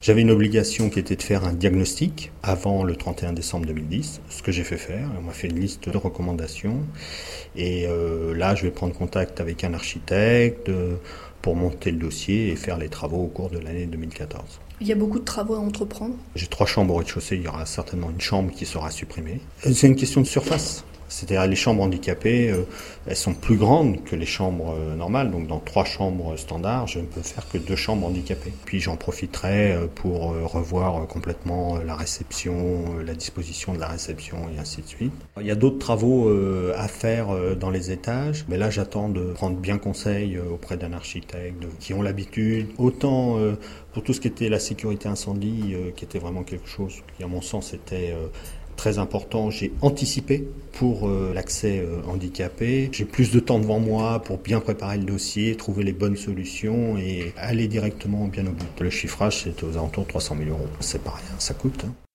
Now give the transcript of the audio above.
J'avais une obligation qui était de faire un diagnostic avant le 31 décembre 2010, ce que j'ai fait faire. On m'a fait une liste de recommandations et là je vais prendre contact avec un architecte pour monter le dossier et faire les travaux au cours de l'année 2014. Il y a beaucoup de travaux à entreprendre. J'ai 3 chambres au rez-de-chaussée, il y aura certainement une chambre qui sera supprimée. C'est une question de surface. C'est-à-dire les chambres handicapées, elles sont plus grandes que les chambres normales. Donc dans 3 chambres standards, je ne peux faire que 2 chambres handicapées. Puis j'en profiterai pour revoir complètement la réception, la disposition de la réception et ainsi de suite. Il y a d'autres travaux à faire dans les étages. Mais là, j'attends de prendre bien conseil auprès d'un architecte qui ont l'habitude. Autant pour tout ce qui était la sécurité incendie, qui était vraiment quelque chose qui, à mon sens, était très important. J'ai anticipé pour l'accès handicapé. J'ai plus de temps devant moi pour bien préparer le dossier, trouver les bonnes solutions et aller directement bien au but. Le chiffrage, c'est aux alentours de 300 000 euros. C'est pas rien, ça coûte.